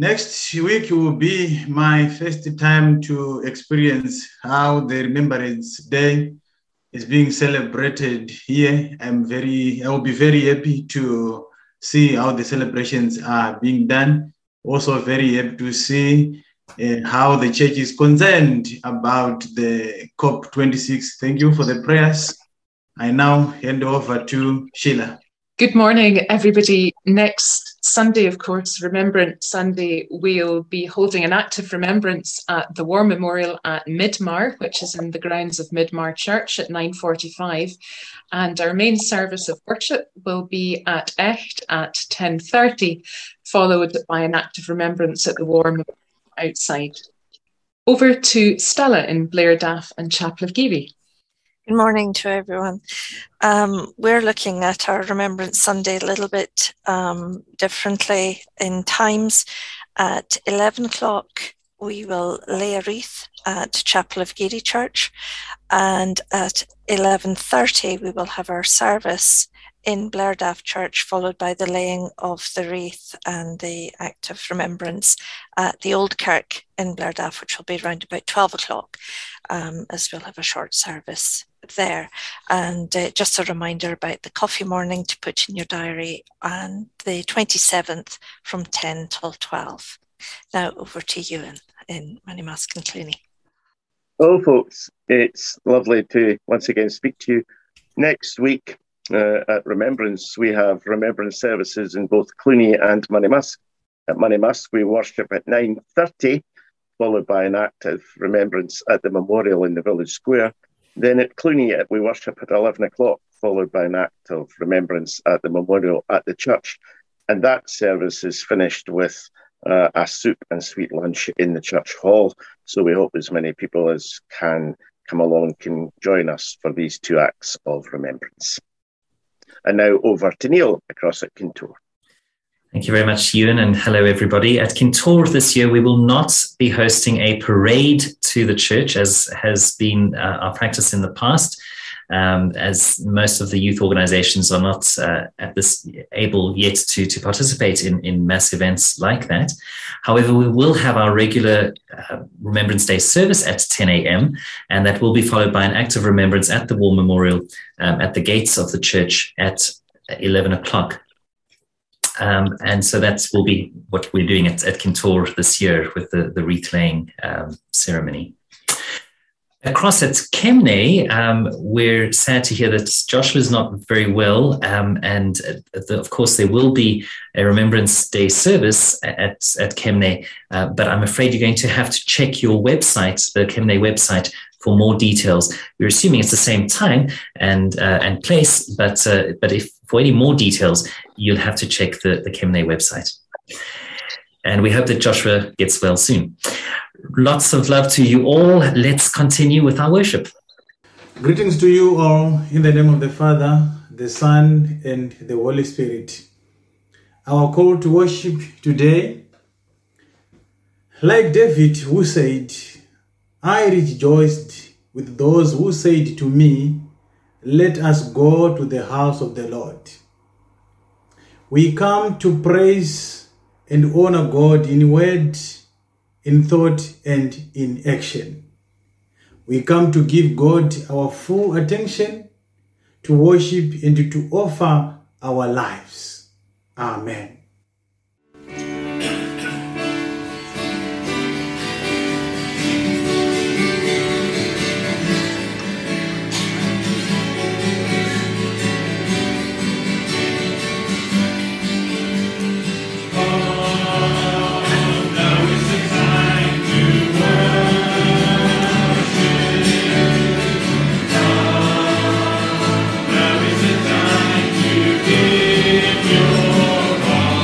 Next week will be my first time to experience how the Remembrance Day is being celebrated here. I will be very happy to see how the celebrations are being done. Also very happy to see how the church is concerned about the COP26. Thank you for the prayers. I now hand over to Sheila. Good morning, everybody. Next Sunday, of course, Remembrance Sunday, we'll be holding an active remembrance at the War Memorial at Midmar, which is in the grounds of Midmar Church at 9:45. And our main service of worship will be at Echt at 10:30, followed by an active remembrance at the War Memorial outside. Over to Stella in Blairdaff and Chapel of Givi. Good morning to everyone. We're looking at our Remembrance Sunday a little bit differently in times. At 11 o'clock, we will lay a wreath at Chapel of Geary Church, and at 11:30 we will have our service in Blairdaff Church, followed by the laying of the wreath and the act of remembrance at the Old Kirk in Blairdaff, which will be around about 12 o'clock, as we'll have a short service there. And just a reminder about the coffee morning to put in your diary, and the 27th from 10 till 12. Now over to you in Manymask and Cluny. Hello folks, it's lovely to once again speak to you. Next week at Remembrance, we have remembrance services in both Cluny and Manymask. At Manymask we worship at 9:30, followed by an act of remembrance at the memorial in the village square. Then at Cluny we worship at 11 o'clock, followed by an act of remembrance at the memorial at the church. And that service is finished with a soup and sweet lunch in the church hall. So we hope as many people as can come along can join us for these two acts of remembrance. And now over to Neil across at Kintore. Thank you very much, Ewan, and hello, everybody. At Kintore this year, we will not be hosting a parade to the church, as has been our practice in the past, as most of the youth organizations are not able yet to participate in mass events like that. However, we will have our regular Remembrance Day service at 10 a.m., and that will be followed by an act of remembrance at the War Memorial at the gates of the church at 11 o'clock. And so that will be what we're doing at Kintore this year with the wreath laying ceremony. Across at Kemnay, we're sad to hear that Joshua is not very well, and of course there will be a Remembrance Day service at Kemnay, but I'm afraid you're going to have to check your website, the Kemnay website, for more details. We're assuming it's the same time and place, but if for any more details, you'll have to check the Kemnay website. And we hope that Joshua gets well soon. Lots of love to you all. Let's continue with our worship. Greetings to you all in the name of the Father, the Son, and the Holy Spirit. Our call to worship today, like David who said, I rejoiced with those who said to me, let us go to the house of the Lord. We come to praise and honor God in word, in thought, and in action. We come to give God our full attention, to worship and to offer our lives. Amen. Give your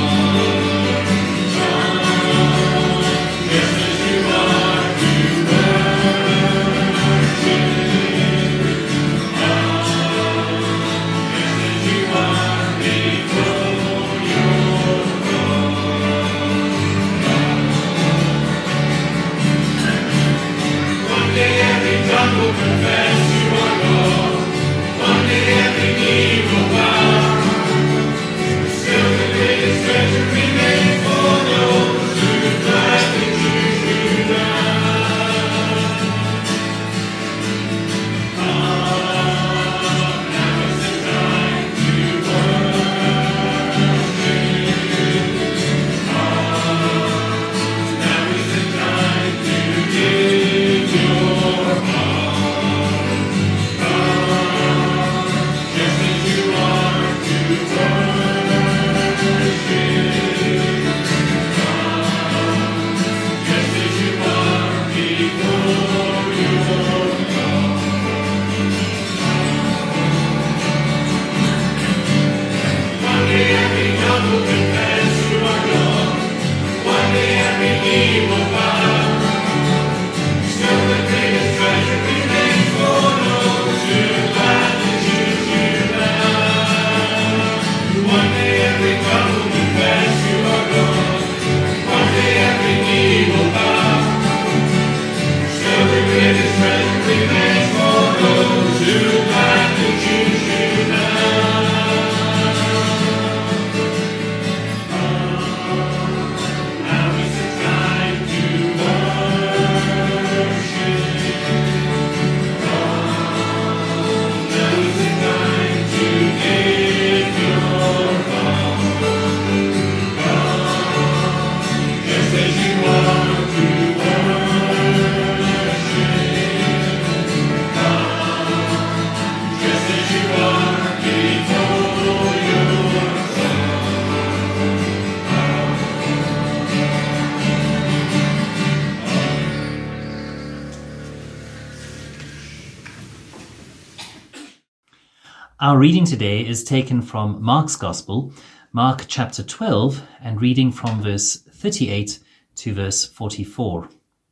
Our reading today is taken from Mark's Gospel, Mark chapter 12, and reading from verse 38 to verse 44.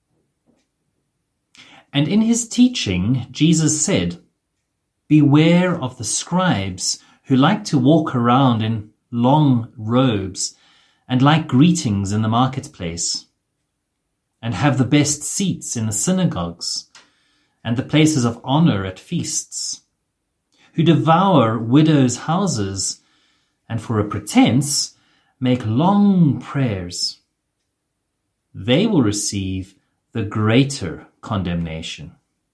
And in his teaching, Jesus said, "Beware of the scribes who like to walk around in long robes and like greetings in the marketplace, and have the best seats in the synagogues and the places of honor at feasts, who devour widows' houses, and for a pretense make long prayers. They will receive the greater condemnation."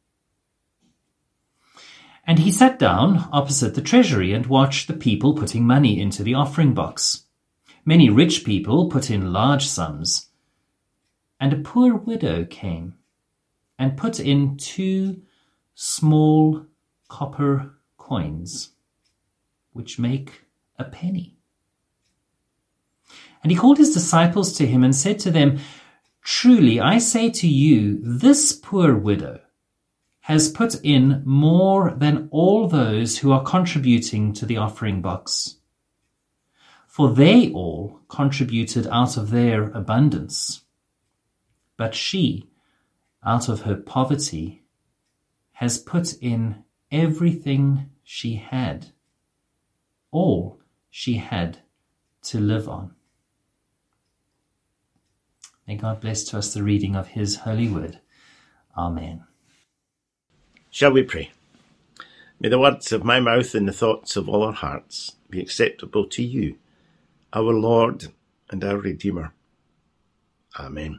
And he sat down opposite the treasury and watched the people putting money into the offering box. Many rich people put in large sums, and a poor widow came and put in 2 small copper coins, which make a penny. And he called his disciples to him and said to them, "Truly I say to you, this poor widow has put in more than all those who are contributing to the offering box. For they all contributed out of their abundance. But she, out of her poverty, has put in everything she had, all she had to live on." May God bless to us the reading of his holy word. Amen. Shall we pray? May the words of my mouth and the thoughts of all our hearts be acceptable to you, our Lord and our Redeemer. Amen.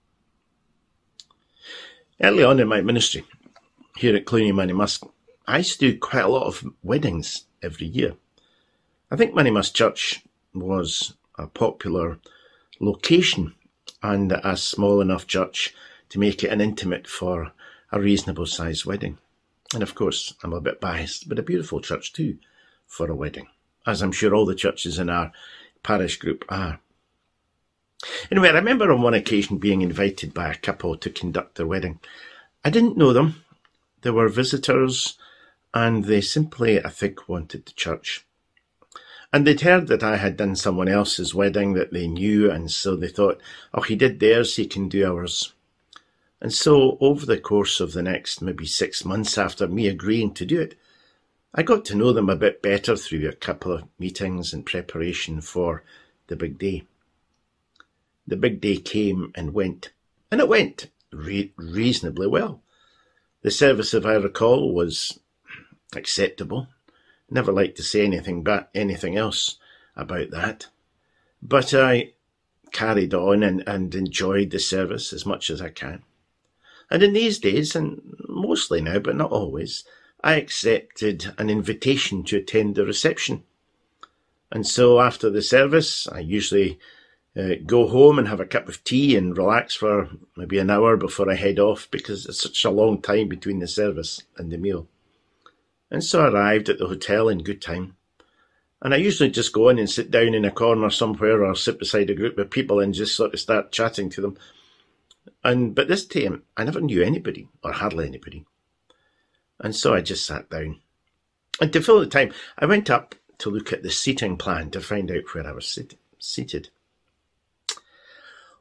Early on in my ministry here at Cluny Manymusk, I used to do quite a lot of weddings every year. I think Manymusk Church was a popular location and a small enough church to make it an intimate for a reasonable sized wedding. And of course, I'm a bit biased, but a beautiful church too for a wedding, as I'm sure all the churches in our parish group are. Anyway, I remember on one occasion being invited by a couple to conduct their wedding. I didn't know them. They were visitors, and they simply, I think, wanted the church. And they'd heard that I had done someone else's wedding that they knew, and so they thought, oh, he did theirs, he can do ours. And so over the course of the next maybe 6 months after me agreeing to do it, I got to know them a bit better through a couple of meetings in preparation for the big day. The big day came and went, and it went reasonably well. The service, if I recall, was acceptable. Never like to say anything else about that. But I carried on and enjoyed the service as much as I can. And in these days, and mostly now, but not always, I accepted an invitation to attend the reception. And so after the service, I usually go home and have a cup of tea and relax for maybe an hour before I head off, because it's such a long time between the service and the meal. And so I arrived at the hotel in good time. And I usually just go in and sit down in a corner somewhere or sit beside a group of people and just sort of start chatting to them. But this time, I never knew anybody, or hardly anybody. And so I just sat down. And to fill the time, I went up to look at the seating plan to find out where I was seated.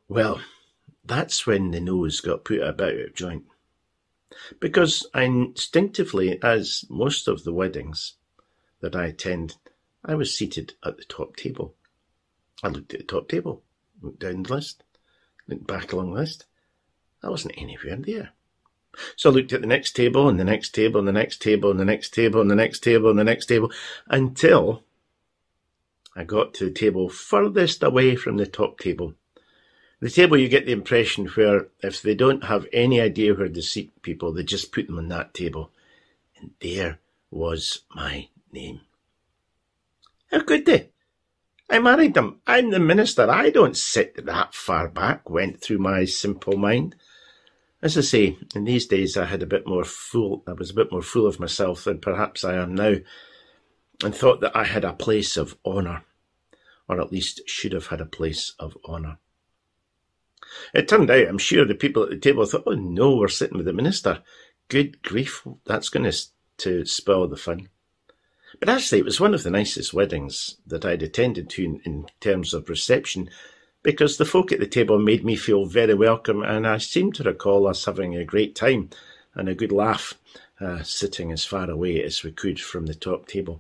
Well, that's when the nose got put a bit out of joint. Because I instinctively, as most of the weddings that I attend, I was seated at the top table. I looked at the top table, looked down the list, looked back along the list. I wasn't anywhere there. So I looked at the next table and the next table and the next table and the next table and the next table and the next table until I got to the table furthest away from the top table. The table, you get the impression where if they don't have any idea where to seat people, they just put them on that table. And there was my name. How could they? I married them. I'm the minister. I don't sit that far back, went through my simple mind. As I say, in these days I was a bit more full of myself than perhaps I am now, and thought that I had a place of honour, or at least should have had a place of honour. It turned out, I'm sure the people at the table thought, oh no, we're sitting with the minister. Good grief, that's going to spoil the fun. But actually, it was one of the nicest weddings that I'd attended to in terms of reception, because the folk at the table made me feel very welcome, and I seem to recall us having a great time and a good laugh, sitting as far away as we could from the top table.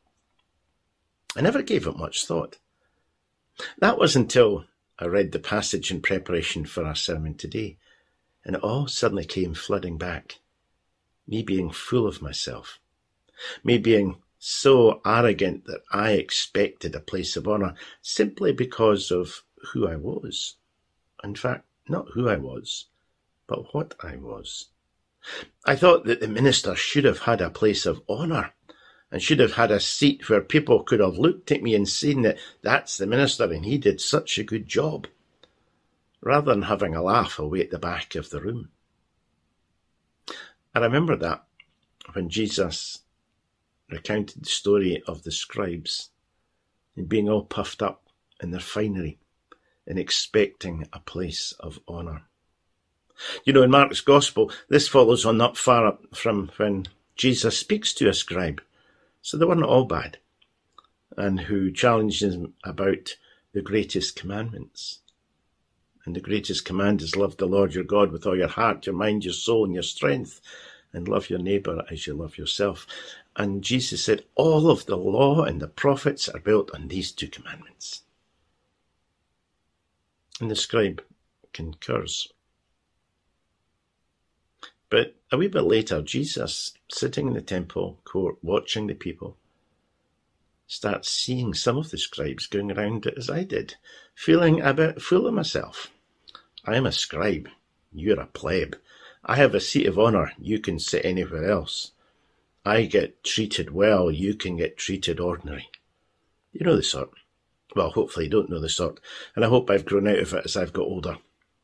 I never gave it much thought. That was until I read the passage in preparation for our sermon today, and it all suddenly came flooding back. Me being full of myself. Me being so arrogant that I expected a place of honour simply because of who I was. In fact, not who I was, but what I was. I thought that the minister should have had a place of honour and should have had a seat where people could have looked at me and seen that that's the minister and he did such a good job, rather than having a laugh away at the back of the room. I remember that when Jesus recounted the story of the scribes and being all puffed up in their finery and expecting a place of honour. You know, in Mark's Gospel, this follows on not far up from when Jesus speaks to a scribe, so they weren't all bad, and who challenges him about the greatest commandments. And the greatest command is love the Lord your God with all your heart, your mind, your soul, and your strength, and love your neighbour as you love yourself. And Jesus said, all of the law and the prophets are built on these two commandments. And the scribe concurs. But a wee bit later, Jesus, sitting in the temple court, watching the people, starts seeing some of the scribes going around as I did, feeling a bit full of myself. I am a scribe. You're a pleb. I have a seat of honour. You can sit anywhere else. I get treated well. You can get treated ordinary. You know the sort. Well, hopefully you don't know the sort, and I hope I've grown out of it as I've got older.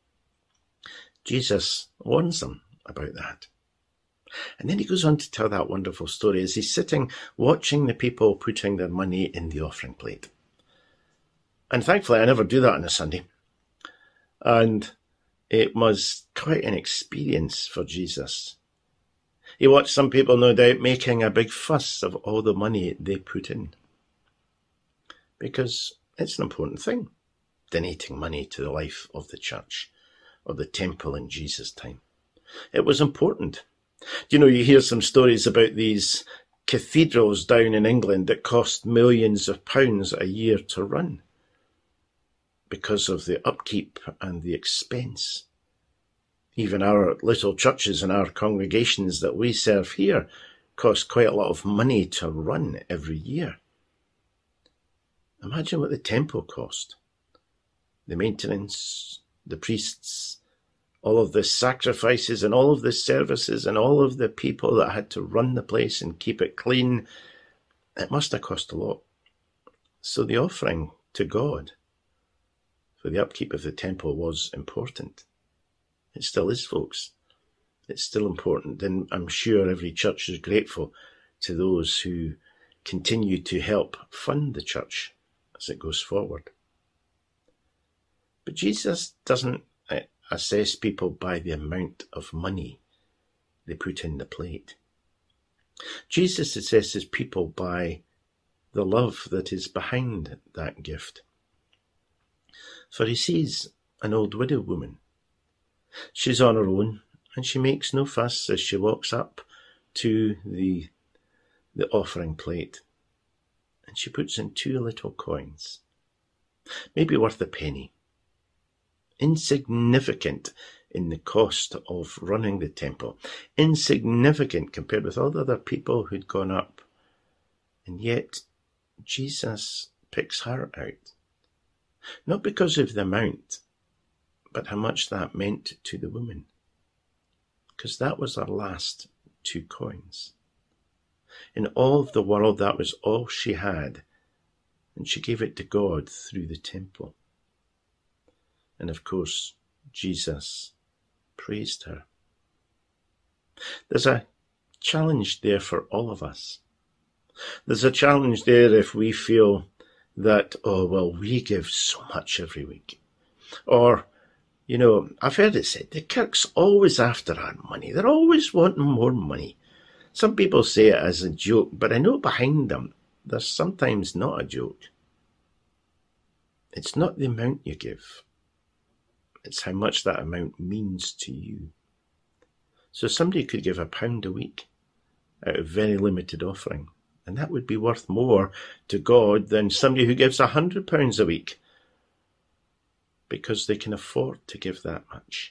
Jesus warns them about that. And then he goes on to tell that wonderful story as he's sitting watching the people putting their money in the offering plate. And thankfully I never do that on a Sunday. And it was quite an experience for Jesus. He watched some people, no doubt, making a big fuss of all the money they put in. Because it's an important thing, donating money to the life of the church or the temple in Jesus' time. It was important. You know, you hear some stories about these cathedrals down in England that cost millions of pounds a year to run because of the upkeep and the expense. Even our little churches and our congregations that we serve here cost quite a lot of money to run every year. Imagine what the temple cost. The maintenance, the priests, all of the sacrifices and all of the services and all of the people that had to run the place and keep it clean. It must have cost a lot. So the offering to God for the upkeep of the temple was important. It still is, folks. It's still important. And I'm sure every church is grateful to those who continue to help fund the church as it goes forward. But Jesus doesn't assess people by the amount of money they put in the plate. Jesus assesses people by the love that is behind that gift. For he sees an old widow woman. She's on her own, and she makes no fuss as she walks up to the offering plate, and she puts in 2 little coins, maybe worth a penny, insignificant in the cost of running the temple, insignificant compared with all the other people who'd gone up, and yet Jesus picks her out, not because of the amount, but how much that meant to the woman, because that was her last 2 coins. In all of the world, that was all she had, and she gave it to God through the temple. And of course, Jesus praised her. There's a challenge there for all of us. There's a challenge there if we feel that, we give so much every week. Or, I've heard it said, the Kirk's always after our money. They're always wanting more money. Some people say it as a joke, but I know behind them, there's sometimes not a joke. It's not the amount you give. It's how much that amount means to you. So somebody could give £1 a week out of very limited offering, and that would be worth more to God than somebody who gives £100 a week, because they can afford to give that much.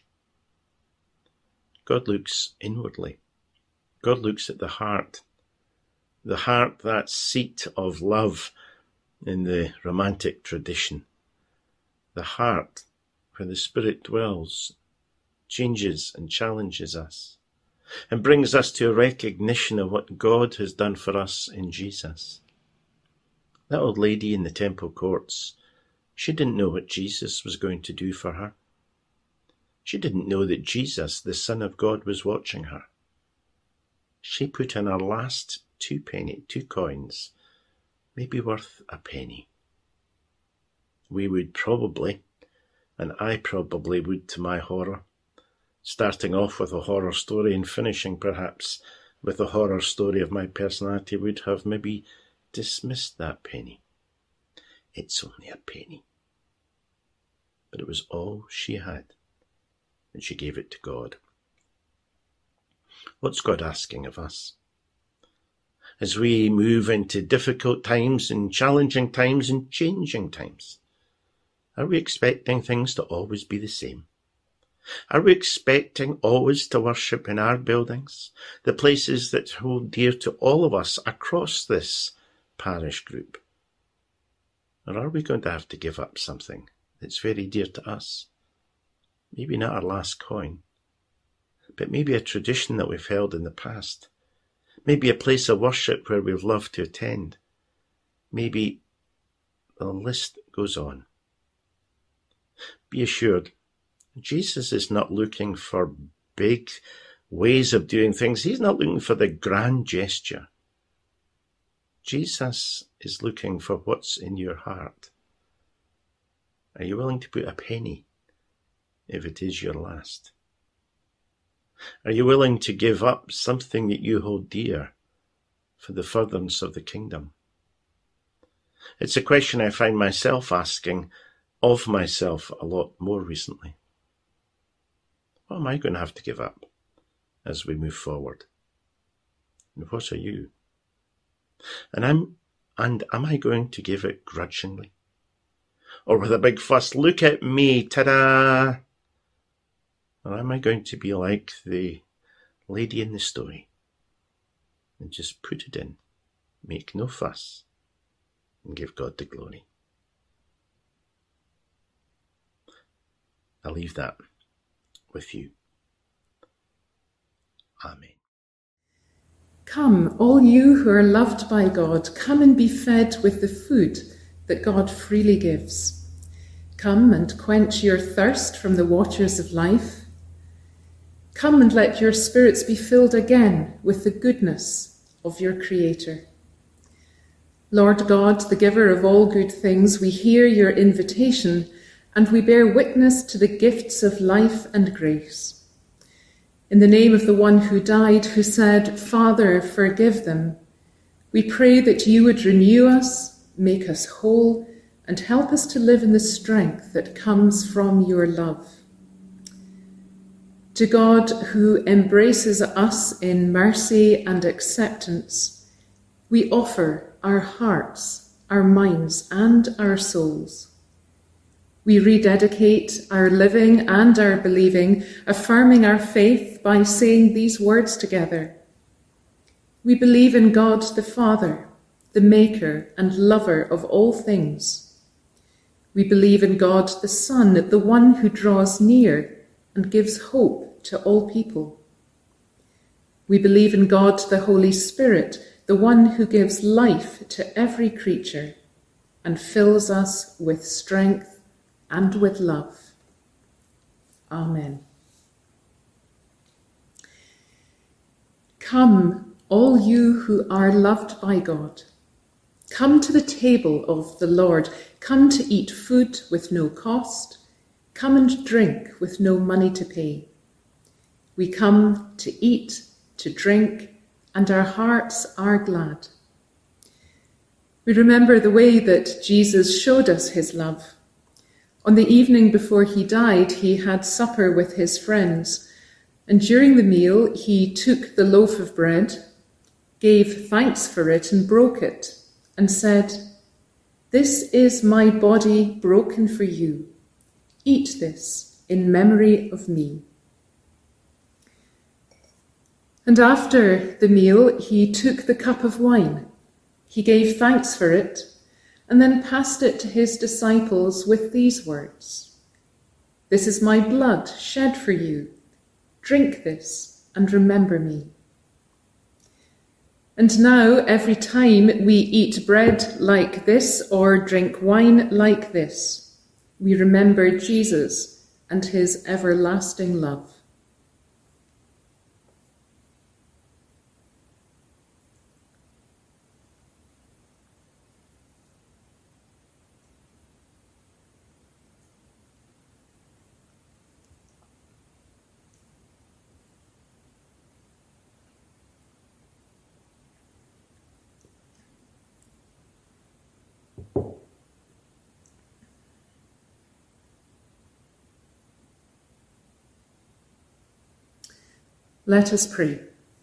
God looks inwardly. God looks at the heart, that seat of love in the romantic tradition, the heart where the Spirit dwells, changes and challenges us, and brings us to a recognition of what God has done for us in Jesus. That old lady in the temple courts, she didn't know what Jesus was going to do for her. She didn't know that Jesus, the Son of God, was watching her. She put in her last 2 coins, maybe worth a penny. We would probably, and I probably would to my horror, starting off with a horror story and finishing perhaps with a horror story of my personality, would have maybe dismissed that penny. It's only a penny. But it was all she had, and she gave it to God. What's God asking of us? As we move into difficult times and challenging times and changing times, are we expecting things to always be the same? Are we expecting always to worship in our buildings, the places that hold dear to all of us across this parish group? Or are we going to have to give up something that's very dear to us? Maybe not our last coin, but maybe a tradition that we've held in the past. Maybe a place of worship where we've loved to attend. Maybe the list goes on. Be assured, Jesus is not looking for big ways of doing things. He's not looking for the grand gesture. Jesus is looking for what's in your heart. Are you willing to put a penny if it is your last? Are you willing to give up something that you hold dear for the furtherance of the kingdom? It's a question I find myself asking of myself a lot more recently. What am I going to have to give up as we move forward? And what are you? And am I going to give it grudgingly? Or with a big fuss, look at me, ta-da! Or am I going to be like the lady in the story and just put it in, make no fuss, and give God the glory? I'll leave that with you. Amen. Come, all you who are loved by God, come and be fed with the food that God freely gives. Come and quench your thirst from the waters of life. Come and let your spirits be filled again with the goodness of your Creator. Lord God, the giver of all good things, we hear your invitation and we bear witness to the gifts of life and grace. In the name of the one who died, who said, Father, forgive them, we pray that you would renew us, make us whole, and help us to live in the strength that comes from your love. To God, who embraces us in mercy and acceptance, we offer our hearts, our minds, and our souls. We rededicate our living and our believing, affirming our faith by saying these words together. We believe in God the Father, the maker and lover of all things. We believe in God the Son, the one who draws near and gives hope to all people. We believe in God the Holy Spirit, the one who gives life to every creature and fills us with strength and with love. Amen. Come, all you who are loved by God. Come to the table of the Lord. Come to eat food with no cost. Come and drink with no money to pay. We come to eat, to drink, and our hearts are glad. We remember the way that Jesus showed us his love. On the evening before he died, he had supper with his friends, and during the meal he took the loaf of bread, gave thanks for it and broke it, and said, "This is my body broken for you. Eat this in memory of me." And after the meal, he took the cup of wine. He gave thanks for it, and then passed it to his disciples with these words, "This is my blood shed for you. Drink this and remember me." And now, every time we eat bread like this or drink wine like this, we remember Jesus and his everlasting love. Let us pray.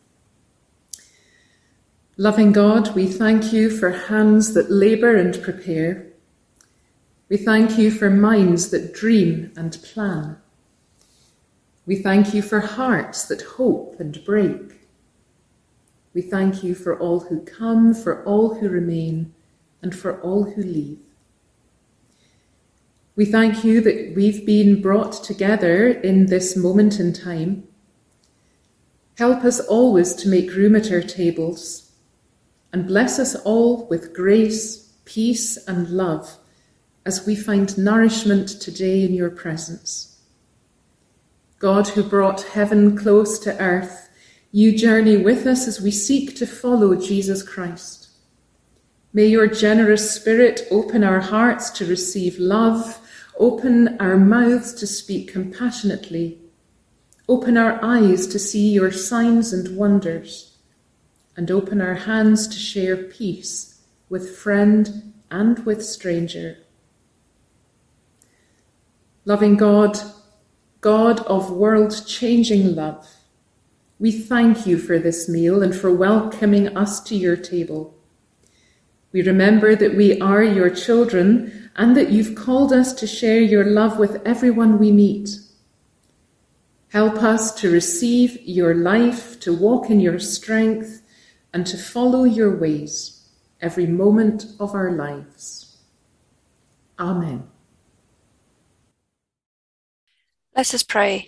Loving God, we thank you for hands that labour and prepare. We thank you for minds that dream and plan. We thank you for hearts that hope and break. We thank you for all who come, for all who remain, and for all who leave. We thank you that we've been brought together in this moment in time. Help us always to make room at our tables, and bless us all with grace, peace, and love as we find nourishment today in your presence. God, who brought heaven close to earth, you journey with us as we seek to follow Jesus Christ. May your generous spirit open our hearts to receive love, open our mouths to speak compassionately, open our eyes to see your signs and wonders, and open our hands to share peace with friend and with stranger. Loving God, God of world-changing love, we thank you for this meal and for welcoming us to your table. We remember that we are your children and that you've called us to share your love with everyone we meet. Help us to receive your life, to walk in your strength, and to follow your ways every moment of our lives. Amen. Let us pray.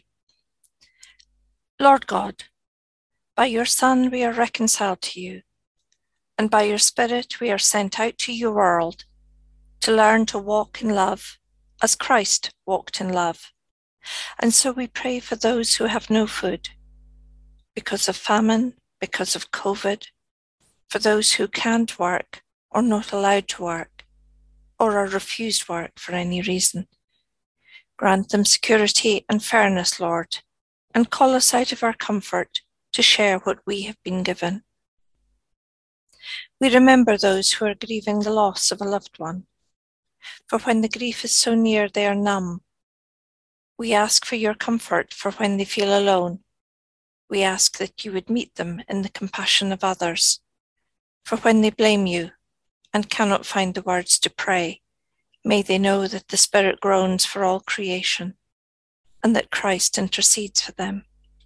Lord God, by your Son we are reconciled to you, and by your Spirit we are sent out to your world to learn to walk in love as Christ walked in love. And so we pray for those who have no food because of famine, because of COVID, for those who can't work or not allowed to work or are refused work for any reason. Grant them security and fairness, Lord, and call us out of our comfort to share what we have been given. We remember those who are grieving the loss of a loved one. for when the grief is so near they are numb. We ask for your comfort for when they feel alone. We ask that you would meet them in the compassion of others, for when they blame you and cannot find the words to pray, may they know that the Spirit groans for all creation and that Christ intercedes for them.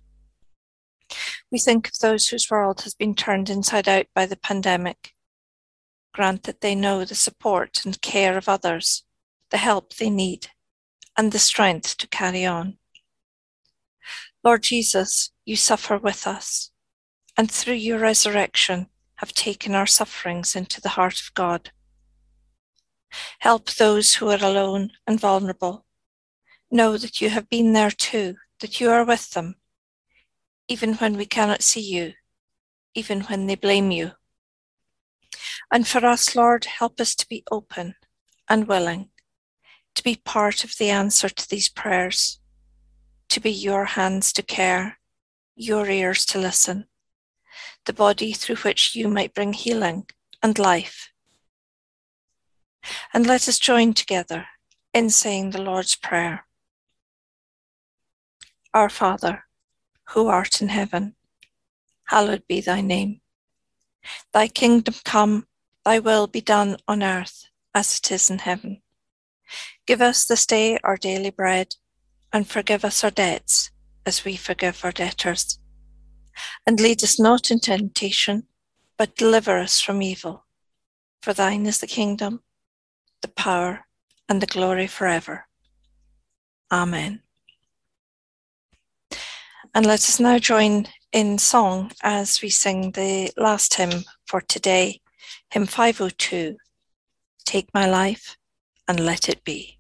We think of those whose world has been turned inside out by the pandemic. Grant that they know the support and care of others, the help they need, and the strength to carry on. Lord Jesus, you suffer with us, and through your resurrection have taken our sufferings into the heart of God. Help those who are alone and vulnerable. Know that you have been there too, that you are with them, even when we cannot see you, even when they blame you. And for us, Lord, help us to be open and willing, to be part of the answer to these prayers, to be your hands to care, your ears to listen, the body through which you might bring healing and life. And let us join together in saying the Lord's Prayer. Our Father, who art in heaven, hallowed be thy name. Thy kingdom come, thy will be done on earth as it is in heaven. Give us this day our daily bread, and forgive us our debts as we forgive our debtors. And lead us not into temptation, but deliver us from evil. For thine is the kingdom, the power, and the glory forever. Amen. And let us now join in song as we sing the last hymn for today, hymn 502, Take My Life and Let It Be.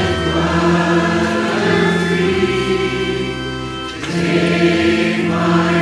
Take my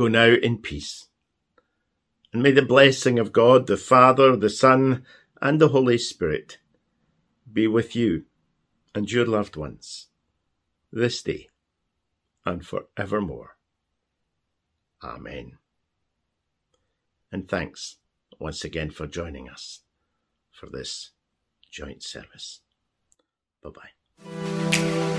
Go now in peace. And may the blessing of God, the Father, the Son, and the Holy Spirit be with you and your loved ones this day and forevermore. Amen. And thanks once again for joining us for this joint service. Bye-bye.